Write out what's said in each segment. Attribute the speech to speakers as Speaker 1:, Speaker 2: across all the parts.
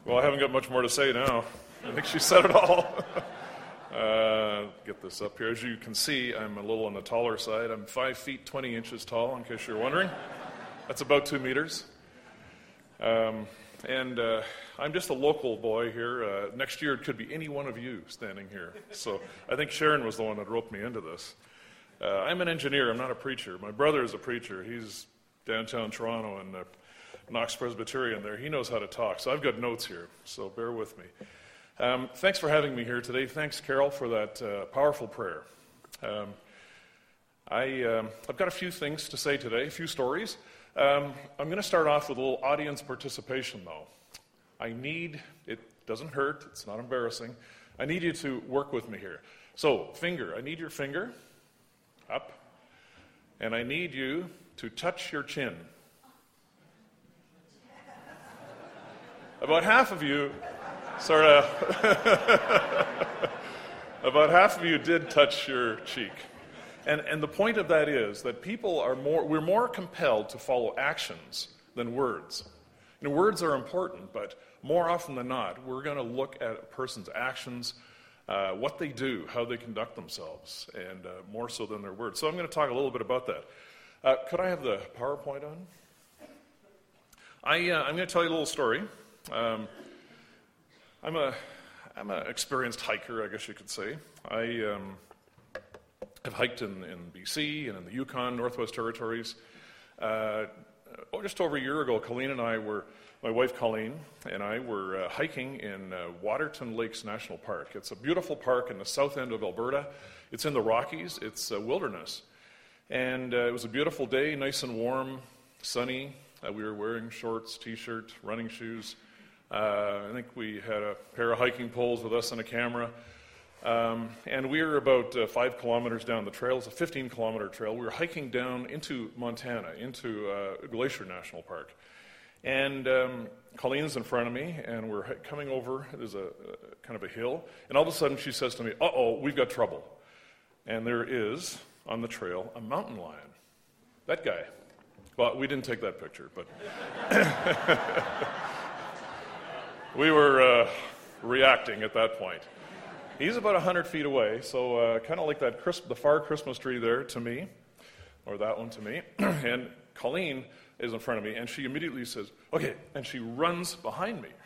Speaker 1: Well, I haven't got much more to say now. I think she said it all. Get this up here. As you can see, I'm a little on the taller side. I'm 5 feet 20 inches tall, in case you're wondering. That's about 2 meters. I'm just a local boy here. Next year, it could be any one of you standing here. So I think Sharon was the one that roped me into this. I'm an engineer. I'm not a preacher. My brother is a preacher. He's downtown Toronto and Knox Presbyterian there. He knows how to talk. So I've got notes here, so bear with me. Thanks for having me here today. Thanks, Carol, for that powerful prayer. I've got a few things to say today, a few stories. I'm going to start off with a little audience participation, though. It doesn't hurt, it's not embarrassing. I need you to work with me here. So, I need your finger up, and I need you to touch your chin. About half of you about half of you did touch your cheek. And the point of that is that we're more compelled to follow actions than words. Words are important, but more often than not, we're going to look at a person's actions, what they do, how they conduct themselves, and more so than their words. So I'm going to talk a little bit about that. Could I have the PowerPoint on? I'm going to tell you a little story. I'm an experienced hiker, I guess you could say. I've hiked in BC and in the Yukon, Northwest Territories. Just over a year ago, my wife Colleen and I were hiking in Waterton Lakes National Park. It's a beautiful park in the south end of Alberta. It's in the Rockies. It's a wilderness. And it was a beautiful day, nice and warm, sunny. We were wearing shorts, t-shirt, running shoes. I think we had a pair of hiking poles with us and a camera. And we were about 5 kilometers down the trail. It's a 15-kilometer trail. We were hiking down into Montana, into Glacier National Park. And Colleen's in front of me, and we're coming over. There's a kind of a hill. And all of a sudden, she says to me, "Uh-oh, we've got trouble." And there is, on the trail, a mountain lion. That guy. Well, we didn't take that picture, but we were reacting at that point. He's about 100 feet away, so kind of like the far Christmas tree there to me, or that one to me. And Colleen is in front of me, and she immediately says, "Okay," and she runs behind me.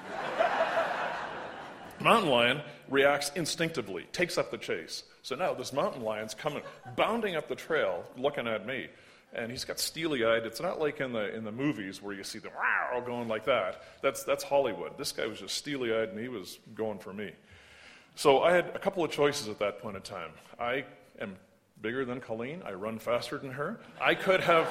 Speaker 1: Mountain lion reacts instinctively, takes up the chase. So now this mountain lion's coming, bounding up the trail, looking at me. And he's got steely-eyed. It's not like in the movies where you see them wow going like that. That's Hollywood. This guy was just steely-eyed, and he was going for me. So I had a couple of choices at that point in time. I am bigger than Colleen. I run faster than her. I could have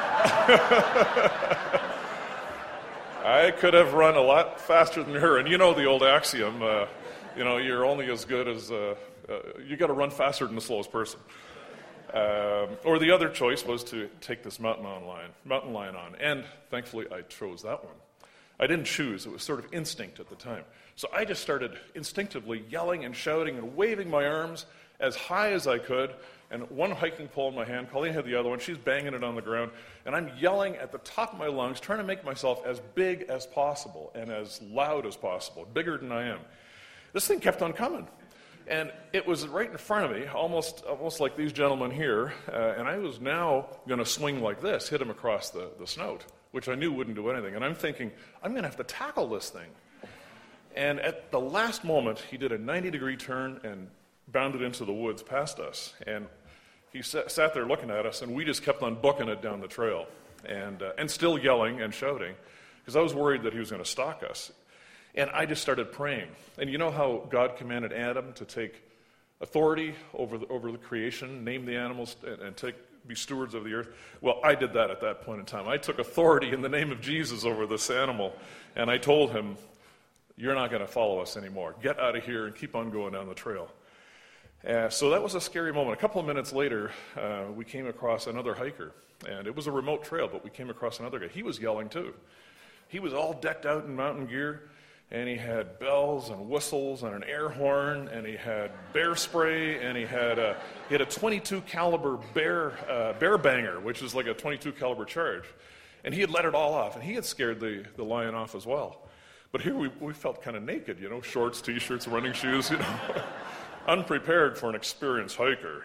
Speaker 1: run a lot faster than her. And you know the old axiom, you're only as good as, you got to run faster than the slowest person. Or the other choice was to take this mountain lion on. And thankfully, I chose that one. I didn't choose. It was sort of instinct at the time. So I just started instinctively yelling and shouting and waving my arms as high as I could, and one hiking pole in my hand. Colleen had the other one. She's banging it on the ground, and I'm yelling at the top of my lungs, trying to make myself as big as possible and as loud as possible, bigger than I am. This thing kept on coming. And it was right in front of me, almost like these gentlemen here, and I was now going to swing like this, hit him across the snout, which I knew wouldn't do anything. And I'm thinking, I'm going to have to tackle this thing. And at the last moment, he did a 90-degree turn and bounded into the woods past us. And he sat there looking at us, and we just kept on booking it down the trail, and still yelling and shouting, because I was worried that he was going to stalk us. And I just started praying. And you know how God commanded Adam to take authority over the creation, name the animals, and be stewards of the earth? Well, I did that at that point in time. I took authority in the name of Jesus over this animal, and I told him, "You're not going to follow us anymore. Get out of here and keep on going down the trail." So that was a scary moment. A couple of minutes later, we came across another hiker, and it was a remote trail, but we came across another guy. He was yelling too. He was all decked out in mountain gear, and he had bells and whistles and an air horn, and he had bear spray, and he had a 22 caliber bear banger, which is like a 22 caliber charge. And he had let it all off, and he had scared the lion off as well. But here we felt kind of naked, shorts, T-shirts, running shoes, unprepared for an experienced hiker,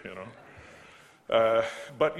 Speaker 1: But,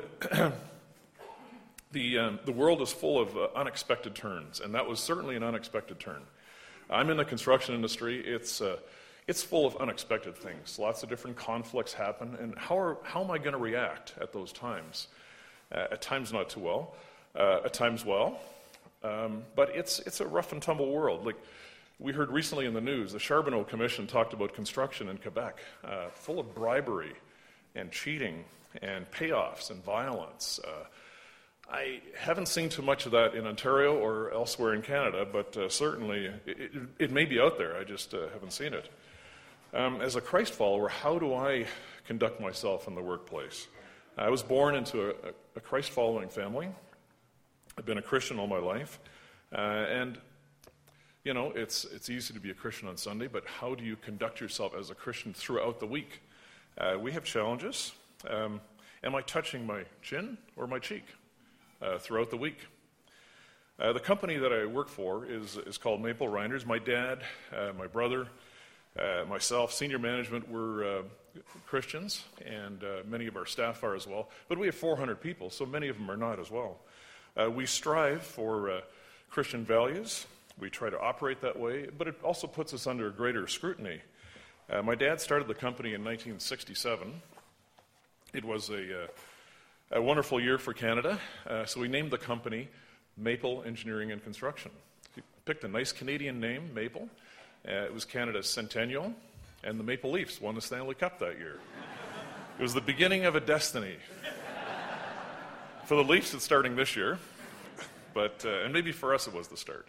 Speaker 1: the world is full of unexpected turns, and that was certainly an unexpected turn. I'm in the construction industry. It's full of unexpected things. Lots of different conflicts happen, and how am I going to react at those times? At times not too well, at times well, but it's a rough and tumble world. Like we heard recently in the news, the Charbonneau Commission talked about construction in Quebec, full of bribery and cheating and payoffs and violence. I haven't seen too much of that in Ontario or elsewhere in Canada, but certainly it may be out there. I just haven't seen it. As a Christ follower, how do I conduct myself in the workplace? I was born into a Christ-following family. I've been a Christian all my life. And, it's easy to be a Christian on Sunday, but how do you conduct yourself as a Christian throughout the week? We have challenges. Am I touching my chin or my cheek throughout the week? The company that I work for is called Maple Reinders. My dad, my brother, myself, senior management, we're Christians, and many of our staff are as well. But we have 400 people, so many of them are not as well. We strive for Christian values. We try to operate that way, but it also puts us under greater scrutiny. My dad started the company in 1967. It was a wonderful year for Canada, so we named the company Maple Engineering and Construction. He picked a nice Canadian name, Maple. It was Canada's centennial, and the Maple Leafs won the Stanley Cup that year. It was the beginning of a destiny. For the Leafs, it's starting this year, but and maybe for us it was the start.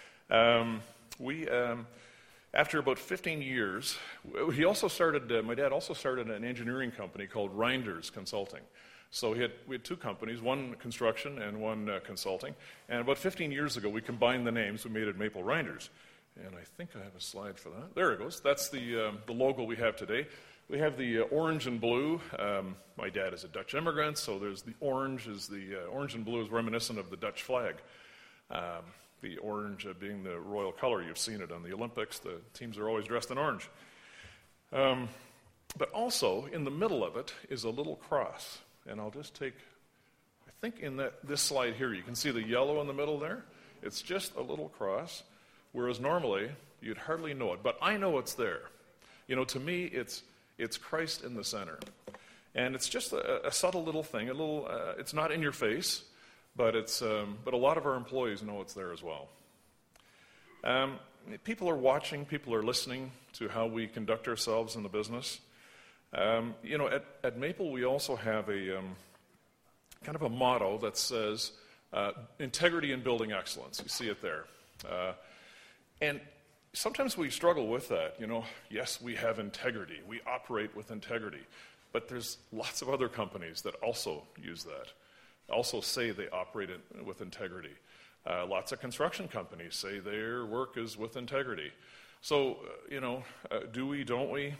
Speaker 1: After about 15 years, my dad also started an engineering company called Reinders Consulting. So we had two companies, one construction and one consulting. And about 15 years ago, we combined the names. We made it Maple Reinders. And I think I have a slide for that. There it goes. That's the logo we have today. We have the orange and blue. My dad is a Dutch immigrant, so there's the orange. Orange and blue is reminiscent of the Dutch flag. The orange being the royal color. You've seen it on the Olympics. The teams are always dressed in orange. But also, in the middle of it is a little cross. And I'll just take, I think in this slide here, you can see the yellow in the middle there. It's just a little cross, whereas normally you'd hardly know it. But I know it's there. To me, it's Christ in the center. And it's just a subtle little thing. It's not in your face, but a lot of our employees know it's there as well. People are watching. People are listening to how we conduct ourselves in the business. At Maple, we also have a kind of a motto that says integrity in building excellence. You see it there. And sometimes we struggle with that. Yes, we have integrity. We operate with integrity. But there's lots of other companies that also use that, also say they operate with integrity. Lots of construction companies say their work is with integrity. So, do we, don't we?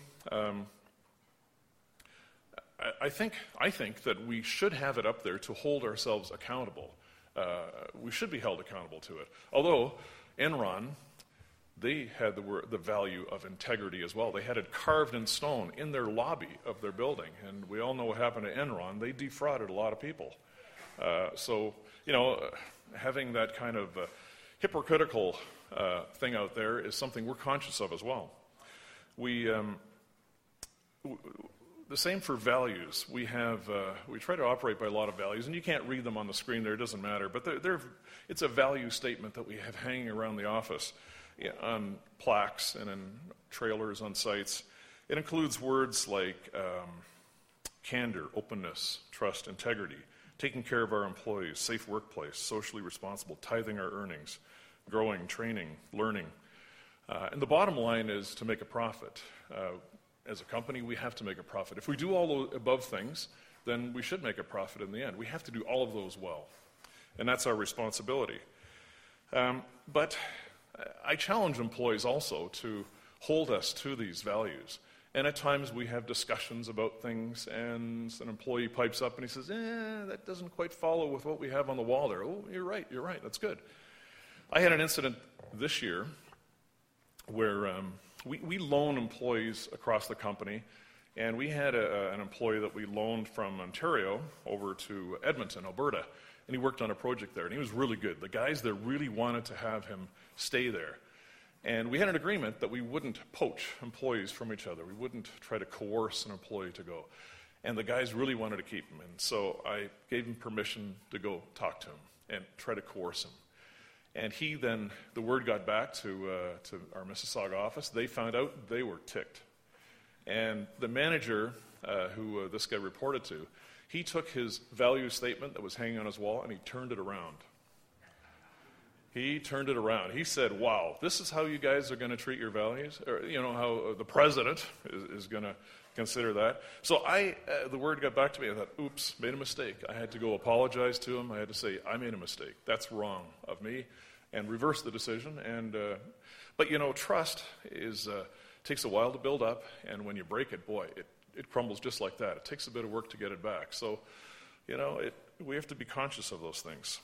Speaker 1: I think that we should have it up there to hold ourselves accountable. We should be held accountable to it. Although Enron, they had the value of integrity as well. They had it carved in stone in their lobby of their building. And we all know what happened to Enron. They defrauded a lot of people. Having that kind of hypocritical thing out there is something we're conscious of as well. The same for values. We try to operate by a lot of values, and you can't read them on the screen there. It doesn't matter. But it's a value statement that we have hanging around the office on plaques and in trailers on sites. It includes words like candor, openness, trust, integrity, taking care of our employees, safe workplace, socially responsible, tithing our earnings, growing, training, learning. And the bottom line is to make a profit. As a company, we have to make a profit. If we do all the above things, then we should make a profit in the end. We have to do all of those well. And that's our responsibility. But I challenge employees also to hold us to these values. And at times we have discussions about things, and an employee pipes up and he says, that doesn't quite follow with what we have on the wall there. Oh, you're right, that's good. I had an incident this year where we loan employees across the company, and we had an employee that we loaned from Ontario over to Edmonton, Alberta, and he worked on a project there, and he was really good. The guys there really wanted to have him stay there. And we had an agreement that we wouldn't poach employees from each other. We wouldn't try to coerce an employee to go. And the guys really wanted to keep him. And so I gave him permission to go talk to him and try to coerce him. And he then, the word got back to our Mississauga office. They found out, they were ticked. And the manager, who this guy reported to, he took his value statement that was hanging on his wall and he turned it around. He turned it around. He said, wow, this is how you guys are going to treat your values? Or, how the president is going to consider that. So the word got back to me. I thought, oops, made a mistake. I had to go apologize to him. I had to say, I made a mistake. That's wrong of me, and reverse the decision. But trust takes a while to build up, and when you break it, boy, it crumbles just like that. It takes a bit of work to get it back. So, we have to be conscious of those things.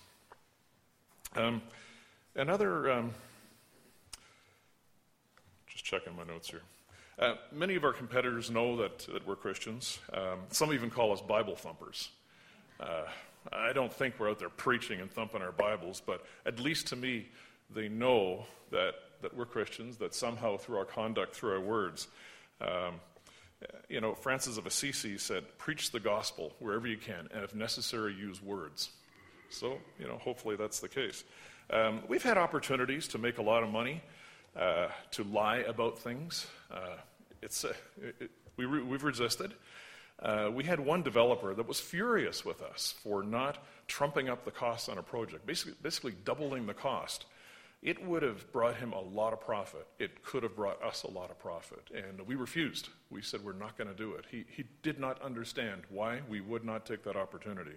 Speaker 1: Just checking my notes here. Many of our competitors know that we're Christians. Some even call us Bible thumpers. I don't think we're out there preaching and thumping our Bibles, but at least to me, they know that we're Christians, that somehow through our conduct, through our words, Francis of Assisi said, preach the gospel wherever you can, and if necessary, use words. So, hopefully that's the case. We've opportunities to make a lot of money, to lie about things. We've resisted. We had one developer that was furious with us for not trumping up the cost on a project, basically doubling the cost. It would have brought him a lot of profit. It could have brought us a lot of profit. And we refused. We said we're not going to do it. He did not understand why we would not take that opportunity.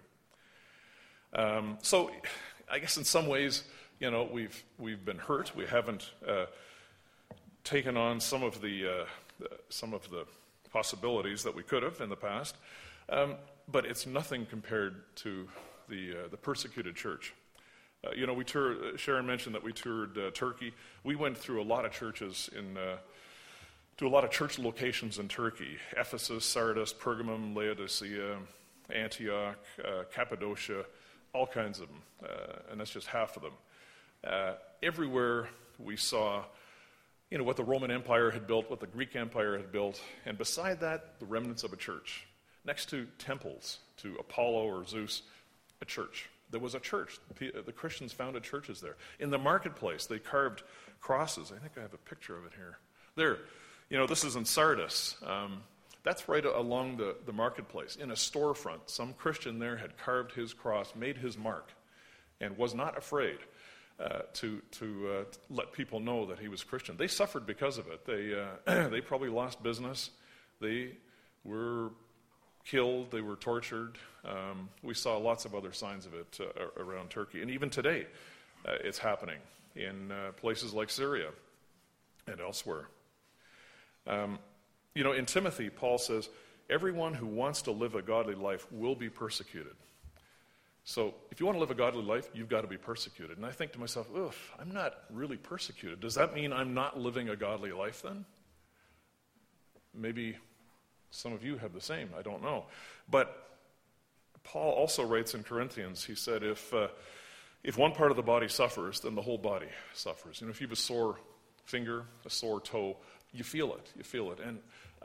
Speaker 1: So I guess in some ways, we've been hurt. We haven't taken on some of the possibilities that we could have in the past, but it's nothing compared to the persecuted church. We toured. Sharon mentioned that we toured Turkey. We went through a lot of churches to a lot of church locations in Turkey: Ephesus, Sardis, Pergamum, Laodicea, Antioch, Cappadocia. All kinds of them, and that's just half of them. Everywhere we saw, what the Roman Empire had built, what the Greek Empire had built, and beside that, the remnants of a church. Next to temples, to Apollo or Zeus, a church. There was a church. The Christians founded churches there. In the marketplace, they carved crosses. I think I have a picture of it here. There, this is in Sardis. That's right along the marketplace. In a storefront, some Christian there had carved his cross, made his mark, and was not afraid to let people know that he was Christian. They suffered because of it. They probably lost business. They were killed. They were tortured. We saw lots of other signs of it around Turkey. And even today, it's happening in places like Syria and elsewhere. In Timothy, Paul says, everyone who wants to live a godly life will be persecuted. So if you want to live a godly life, you've got to be persecuted. And I think to myself, I'm not really persecuted. Does that mean I'm not living a godly life then? Maybe some of you have the same. I don't know. But Paul also writes in Corinthians, he said, if one part of the body suffers, then the whole body suffers. If you have a sore finger, a sore toe, you feel it. And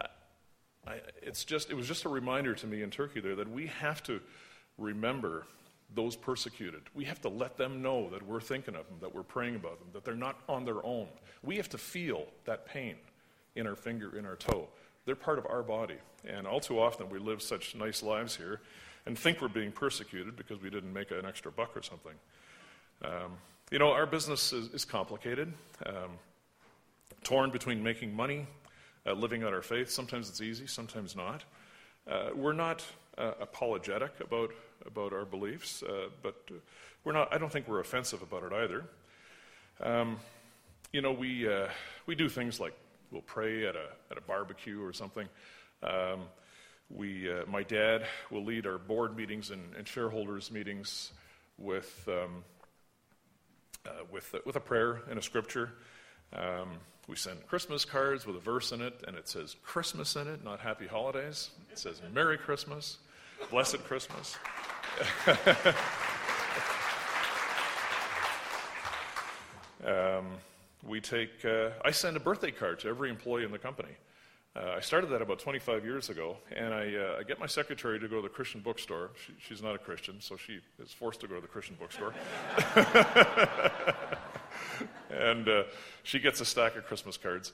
Speaker 1: it was just a reminder to me in Turkey there that we have to remember those persecuted. We have to let them know that we're thinking of them, that we're praying about them, that they're not on their own. We have to feel that pain in our finger, in our toe. They're part of our body. And all too often we live such nice lives here and think we're being persecuted because we didn't make an extra buck or something. Our business is complicated. Torn between making money, living out our faith. Sometimes it's easy, sometimes not. We're not apologetic about our beliefs, but we're not. I don't think we're offensive about it either. We do things like we'll pray at a barbecue or something. My dad will lead our board meetings and shareholders meetings with with a prayer and a scripture. We send Christmas cards with a verse in it, and it says Christmas in it, not Happy Holidays. It says Merry Christmas, Blessed Christmas. I send a birthday card to every employee in the company. I started that about 25 years ago, and I get my secretary to go to the Christian bookstore. She's not a Christian, so she is forced to go to the Christian bookstore. And she gets a stack of Christmas cards,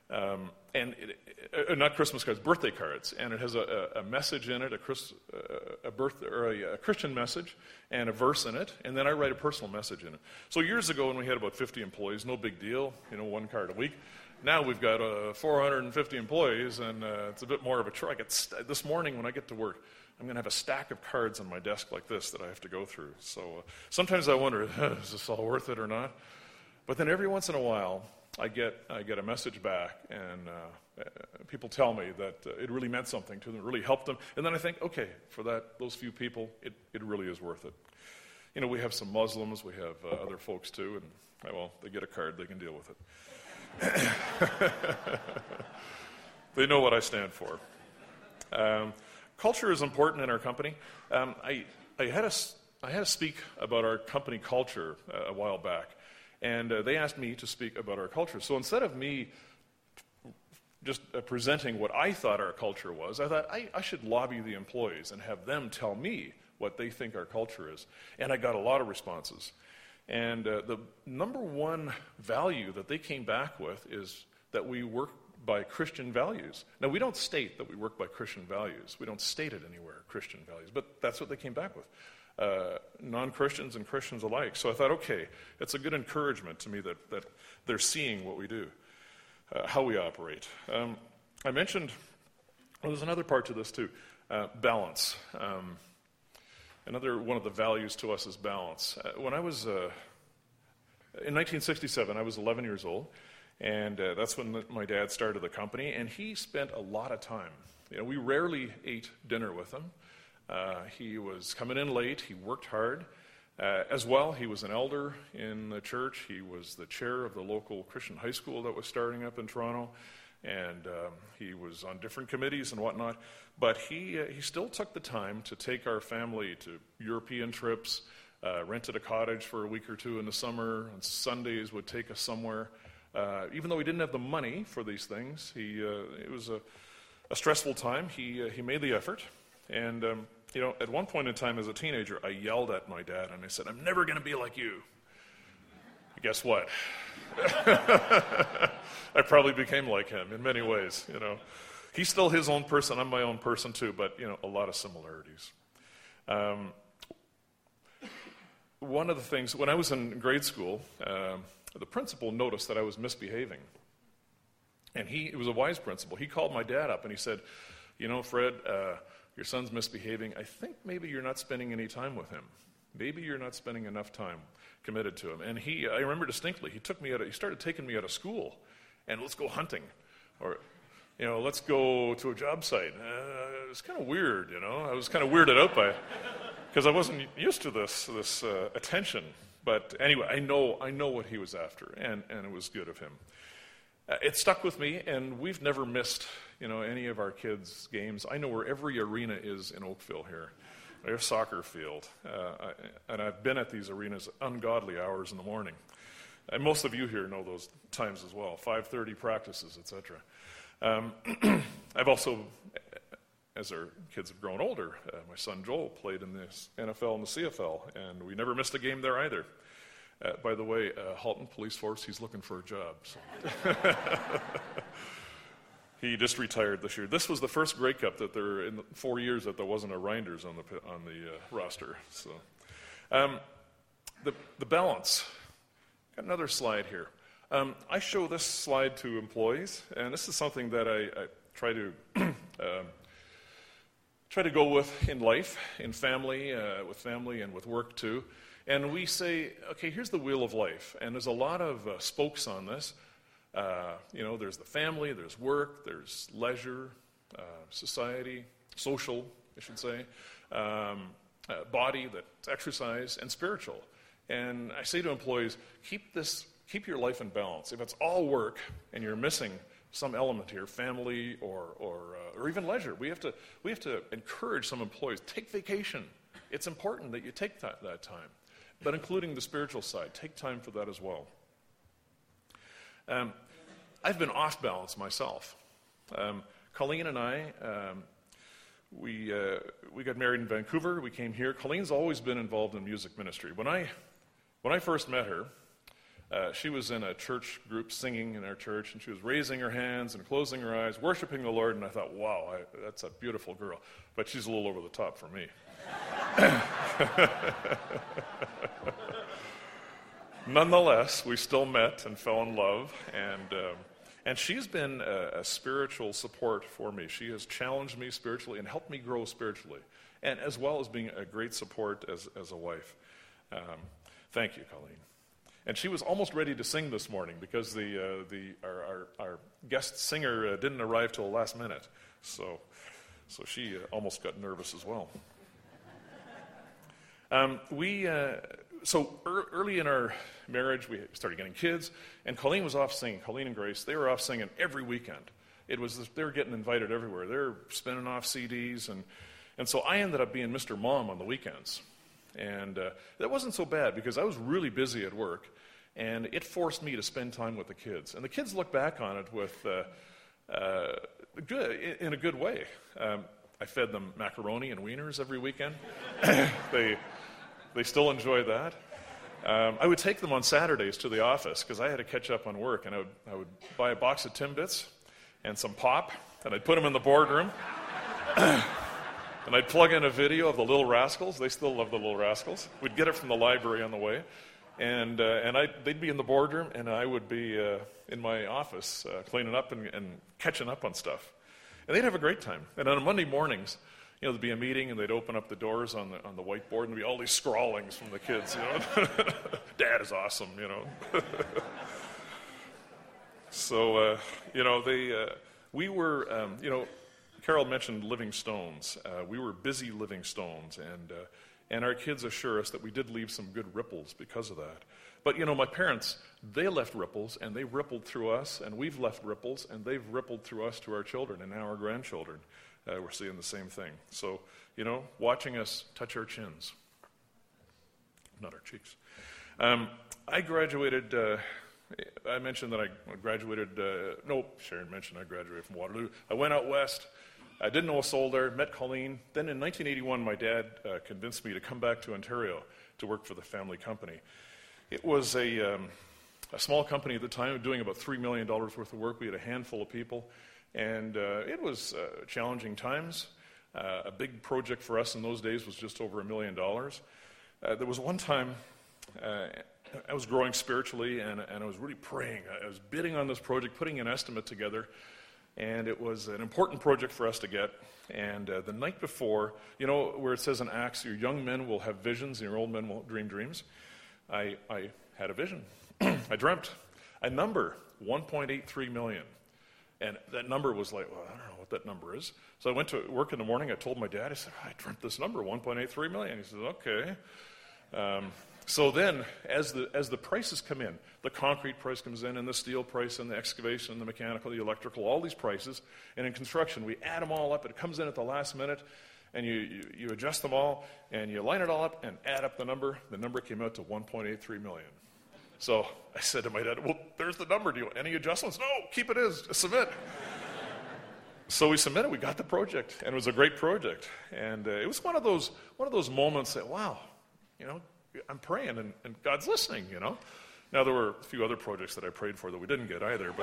Speaker 1: not Christmas cards, birthday cards, and it has a message in it, a Christian message, and a verse in it, and then I write a personal message in it. So years ago, when we had about 50 employees, no big deal, one card a week. Now we've got 450 employees, and it's a bit more of a chore. This morning when I get to work, I'm going to have a stack of cards on my desk like this that I have to go through. So sometimes I wonder, is this all worth it or not? But then every once in a while, I get a message back, and people tell me that it really meant something to them, it really helped them. And then I think, okay, for those few people, it really is worth it. We have some Muslims, we have other folks too, and they get a card, they can deal with it. They know what I stand for. Culture is important in our company. I had to speak about our company culture a while back, and they asked me to speak about our culture. So instead of me just presenting what I thought our culture was, I thought I should lobby the employees and have them tell me what they think our culture is. And I got a lot of responses. And the number one value that they came back with is that we work by Christian values. Now, we don't state that we work by Christian values. We don't state it anywhere, Christian values. But that's what they came back with, non-Christians and Christians alike. So I thought, okay, it's a good encouragement to me that they're seeing what we do, how we operate. I mentioned, there's another part to this too, balance. Another one of the values to us is balance. When I was, in 1967, I was 11 years old, and that's when my dad started the company, and he spent a lot of time. We rarely ate dinner with him. He was coming in late, he worked hard. As well, he was an elder in the church. He was the chair of the local Christian high school that was starting up in Toronto, and he was on different committees and whatnot. But he still took the time to take our family to European trips, rented a cottage for a week or two in the summer, on Sundays would take us somewhere. Even though he didn't have the money for these things, it was a stressful time. He made the effort. And, at one point in time as a teenager, I yelled at my dad and I said, "I'm never going to be like you." Guess what? I probably became like him in many ways, He's still his own person, I'm my own person too, but, a lot of similarities. One of the things, when I was in grade school, the principal noticed that I was misbehaving. And it was a wise principal. He called my dad up and he said, "Fred, your son's misbehaving. I think maybe you're not spending any time with him. Maybe you're not spending enough time committed to him." And I remember distinctly, he started taking me out of school, and let's go hunting, or, let's go to a job site. It was kind of weird, I was kind of weirded out by it, because I wasn't used to this attention. But anyway, I know what he was after, and it was good of him. It stuck with me, and we've never missed, any of our kids' games. I know where every arena is in Oakville here. There's a soccer field, and I've been at these arenas ungodly hours in the morning. And most of you here know those times as well, 5:30 practices, etc. I've also, as our kids have grown older, my son Joel played in the NFL and the CFL, and we never missed a game there either. By the way, Halton Police Force, he's looking for a job. So. He just retired this year. This was the first Grey Cup that there in 4 years that there wasn't a Reinders on the roster. So, the balance. Got another slide here. I show this slide to employees, and this is something that I try to go with in life, in family, with family, and with work too. And we say, okay, here's the wheel of life, and there's a lot of spokes on this. There's the family, there's work, there's leisure, society, social, I should say, body, that's exercise, and spiritual. And I say to employees, keep your life in balance. If it's all work and you're missing some element here, family or even leisure, we have to encourage some employees, take vacation. It's important that you take that time. But including the spiritual side, take time for that as well. I've been off balance myself. Colleen and I, we got married in Vancouver. We came here. Colleen's always been involved in music ministry. When I first met her, she was in a church group singing in our church, and she was raising her hands and closing her eyes, worshiping the Lord, and I thought, wow, that's a beautiful girl. But she's a little over the top for me. Nonetheless, we still met and fell in love, and she's been a spiritual support for me. She has challenged me spiritually and helped me grow spiritually, and as well as being a great support as a wife. Thank you, Colleen. And she was almost ready to sing this morning because our guest singer didn't arrive till the last minute, so she almost got nervous as well. So early in our marriage, we started getting kids, and Colleen was off singing. Colleen and Grace, they were off singing every weekend. They were getting invited everywhere. They were spinning off CDs, and so I ended up being Mr. Mom on the weekends. And that wasn't so bad because I was really busy at work, and it forced me to spend time with the kids. And the kids look back on it with in a good way. I fed them macaroni and wieners every weekend. They still enjoy that. I would take them on Saturdays to the office because I had to catch up on work, and I would buy a box of Timbits and some pop, and I'd put them in the boardroom, and I'd plug in a video of the Little Rascals. They still love the Little Rascals. We'd get it from the library on the way, and they'd be in the boardroom, and I would be in my office cleaning up and catching up on stuff. And they'd have a great time. And on Monday mornings, there'd be a meeting, and they'd open up the doors on the whiteboard, and there'd be all these scrawlings from the kids. Dad is awesome, So, we were, Carol mentioned living stones. We were busy living stones, and our kids assure us that we did leave some good ripples because of that. But, my parents, they left ripples, and they rippled through us, and we've left ripples, and they've rippled through us to our children and now our grandchildren. We're seeing the same thing. So, watching us touch our chins, not our cheeks. I graduated, I mentioned that I graduated, Sharon mentioned I graduated from Waterloo. I went out west. I didn't know a soul there, met Colleen. Then in 1981, my dad convinced me to come back to Ontario to work for the family company. It was a small company at the time, doing about $3 million worth of work. We had a handful of people. And it was challenging times. A big project for us in those days was just over $1 million. There was one time I was growing spiritually, and I was really praying. I was bidding on this project, putting an estimate together, and it was an important project for us to get. And the night before, where it says in Acts, your young men will have visions and your old men will dream dreams, I had a vision. I dreamt a number, 1.83 million. And that number was like, well, I don't know what that number is. So I went to work in the morning. I told my dad, I said, I dreamt this number, 1.83 million. He said, okay. So then, as the prices come in, the concrete price comes in, and the steel price, and the excavation, and the mechanical, the electrical, all these prices. And in construction, we add them all up. It comes in at the last minute, and you adjust them all, and you line it all up and add up the number. The number came out to 1.83 million. So I said to my dad, well, there's the number. Do you want any adjustments? No, keep it as. Submit. So we submitted. We got the project, and it was a great project. And it was one of those moments that, wow, I'm praying, and God's listening, Now, there were a few other projects that I prayed for that we didn't get either.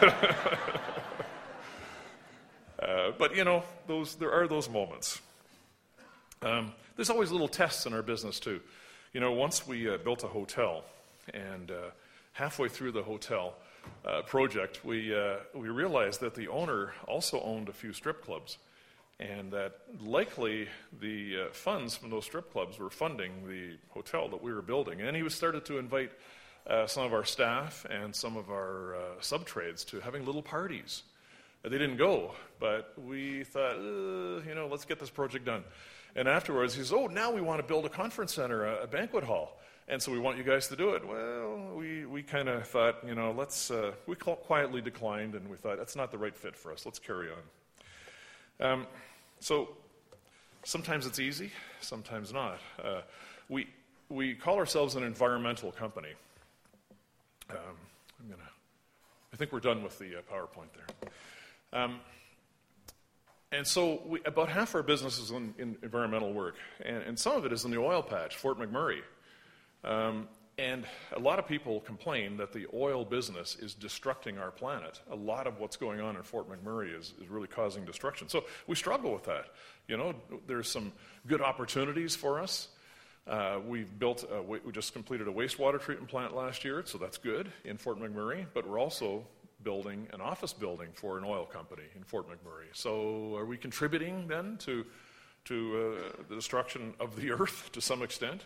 Speaker 1: But there are those moments. There's always little tests in our business, too. Once we built a hotel, and halfway through the hotel project, we realized that the owner also owned a few strip clubs, and that likely the funds from those strip clubs were funding the hotel that we were building. And he started to invite some of our staff and some of our sub-trades to having little parties. They didn't go, but we thought, let's get this project done. And afterwards, he says, now we want to build a conference center, a banquet hall. And so we want you guys to do it. Well, we kind of thought, we quietly declined, and we thought, that's not the right fit for us. Let's carry on. So sometimes it's easy, sometimes not. We call ourselves an environmental company. I think we're done with the PowerPoint there. And so about half our business is in environmental work, and some of it is in the oil patch, Fort McMurray. And a lot of people complain that the oil business is destructing our planet. A lot of what's going on in Fort McMurray is really causing destruction. So we struggle with that. There's some good opportunities for us. We just completed a wastewater treatment plant last year, so that's good in Fort McMurray. But we're also building an office building for an oil company in Fort McMurray. So are we contributing then to the destruction of the earth to some extent?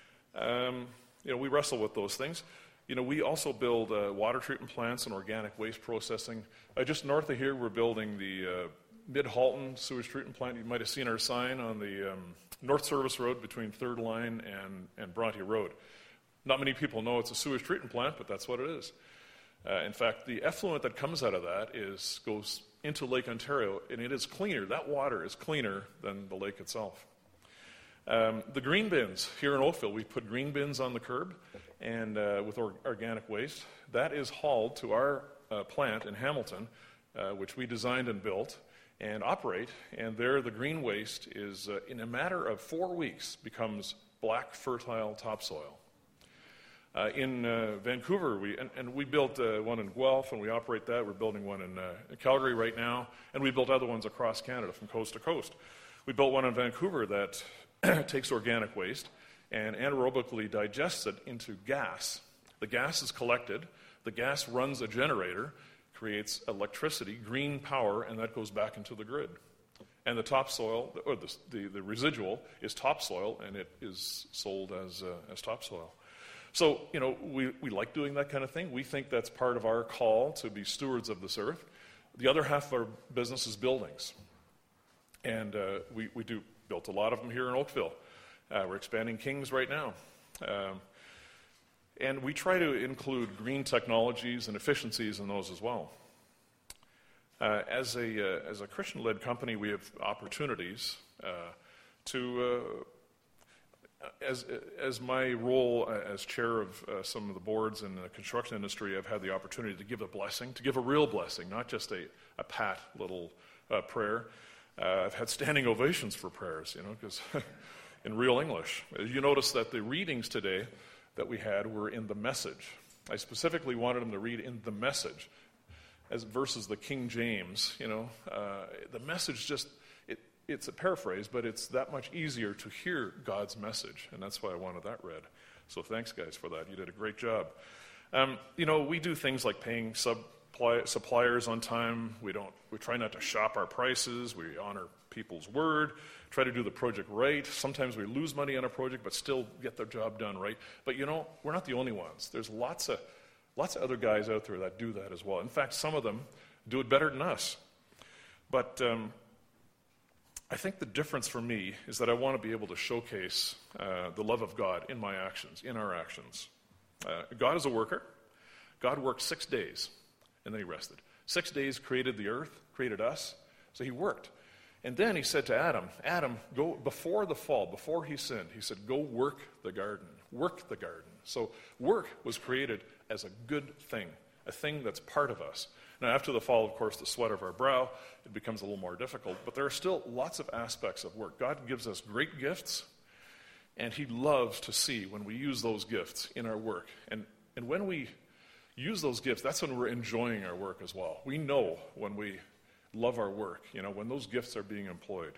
Speaker 1: We wrestle with those things. We also build water treatment plants and organic waste processing. Just north of here, we're building the Mid-Halton sewage treatment plant. You might have seen our sign on the North Service Road between Third Line and Bronte Road. Not many people know it's a sewage treatment plant, but that's what it is. In fact, the effluent that comes out of that goes into Lake Ontario, and it is cleaner. That water is cleaner than the lake itself. The green bins here in Oakville, we put green bins on the curb and with organic waste. That is hauled to our plant in Hamilton, which we designed and built and operate. And there the green waste is, in a matter of 4 weeks, becomes black, fertile topsoil. In Vancouver, we built one in Guelph, and we operate that. We're building one in Calgary right now, and we built other ones across Canada from coast to coast. We built one in Vancouver that takes organic waste and anaerobically digests it into gas. The gas is collected. The gas runs a generator, creates electricity, green power, and that goes back into the grid. And the topsoil, or the residual, is topsoil, and it is sold as topsoil. So, we like doing that kind of thing. We think that's part of our call to be stewards of this earth. The other half of our business is buildings. And we built a lot of them here in Oakville. We're expanding Kings right now. And we try to include green technologies and efficiencies in those as well. As a Christian-led company, we have opportunities as my role as chair of some of the boards in the construction industry, I've had the opportunity to give a blessing, to give a real blessing, not just a pat little prayer. I've had standing ovations for prayers, because in real English. You notice that the readings today that we had were in the Message. I specifically wanted them to read in the Message versus the King James. The Message it's a paraphrase, but it's that much easier to hear God's message, and that's why I wanted that read. So thanks, guys, for that. You did a great job. We do things like paying suppliers on time. We try not to shop our prices. We honor people's word. Try to do the project right. Sometimes we lose money on a project, but still get the job done right. But we're not the only ones. There's lots of other guys out there that do that as well. In fact, some of them do it better than us. But I think the difference for me is that I want to be able to showcase the love of God in my actions, in our actions. God is a worker. God worked 6 days, and then he rested. 6 days created the earth, created us, so he worked. And then he said to Adam, go before the fall, before he sinned, he said, go work the garden. Work the garden. So work was created as a good thing, a thing that's part of us. Now, after the fall, of course, the sweat of our brow, it becomes a little more difficult, but there are still lots of aspects of work. God gives us great gifts, and he loves to see when we use those gifts in our work. And when we use those gifts, that's when we're enjoying our work as well. We know when we love our work, when those gifts are being employed.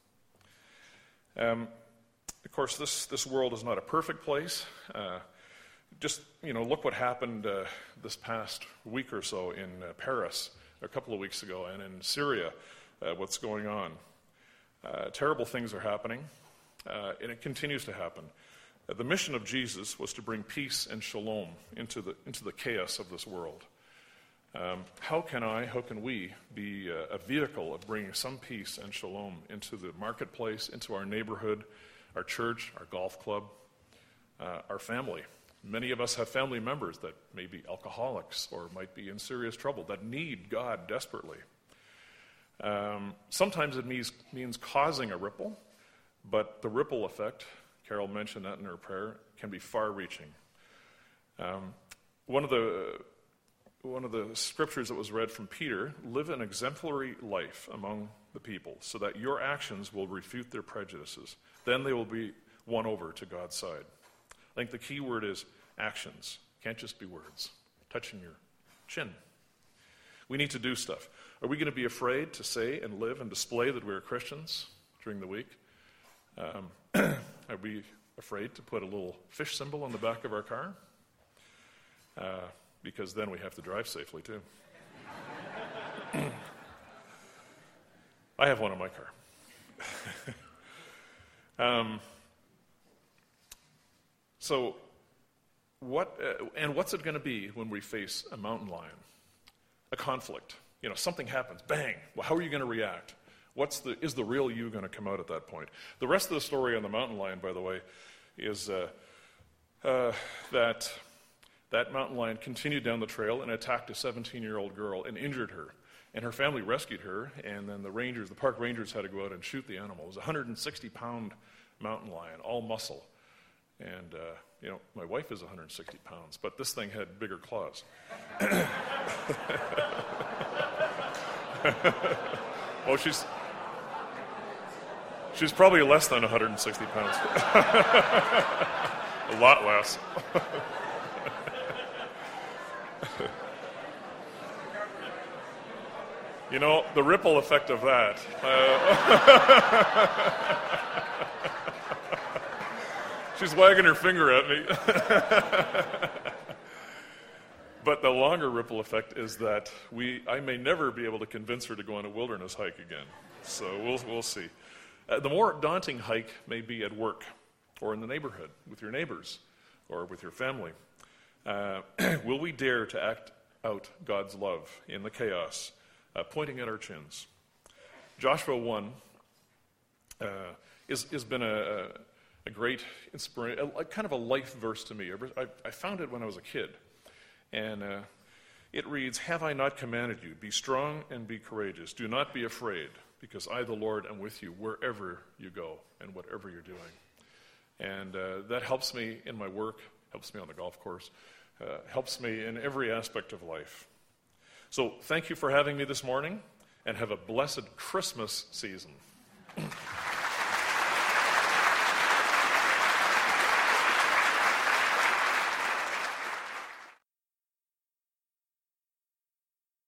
Speaker 1: Of course, this world is not a perfect place. Look what happened this past week or so in Paris a couple of weeks ago, and in Syria, what's going on. Terrible things are happening, and it continues to happen. The mission of Jesus was to bring peace and shalom into the chaos of this world. How can we be a vehicle of bringing some peace and shalom into the marketplace, into our neighborhood, our church, our golf club? our family. Many of us have family members that may be alcoholics or might be in serious trouble that need God desperately. Sometimes it means causing a ripple, but the ripple effect, Carol mentioned that in her prayer, can be far-reaching. One of the scriptures that was read from Peter, live an exemplary life among the people so that your actions will refute their prejudices. Then they will be won over to God's side. I think the key word is actions. Can't just be words. Touching your chin. We need to do stuff. Are we going to be afraid to say and live and display that we're Christians during the week? Are we afraid to put a little fish symbol on the back of our car? Because then we have to drive safely too. I have one in my car. So, what's it going to be when we face a mountain lion, a conflict? Something happens, bang. Well, how are you going to react? Is the real you going to come out at that point? The rest of the story on the mountain lion, by the way, is that mountain lion continued down the trail and attacked a 17-year-old girl and injured her. And her family rescued her, and then the park rangers had to go out and shoot the animal. It was a 160-pound mountain lion, all muscle. And, my wife is 160 pounds, but this thing had bigger claws. Well, she's probably less than 160 pounds. A lot less. The ripple effect of that. She's wagging her finger at me. But the longer ripple effect is that I may never be able to convince her to go on a wilderness hike again. So we'll see. The more daunting hike may be at work or in the neighborhood with your neighbors or with your family. Will we dare to act out God's love in the chaos, pointing at our chins? Joshua 1 has been a great inspiration, kind of a life verse to me. I found it when I was a kid. And it reads, "Have I not commanded you? Be strong and be courageous. Do not be afraid, because I, the Lord, am with you wherever you go and whatever you're doing." And that helps me in my work, helps me on the golf course, helps me in every aspect of life. So thank you for having me this morning, and have a blessed Christmas season.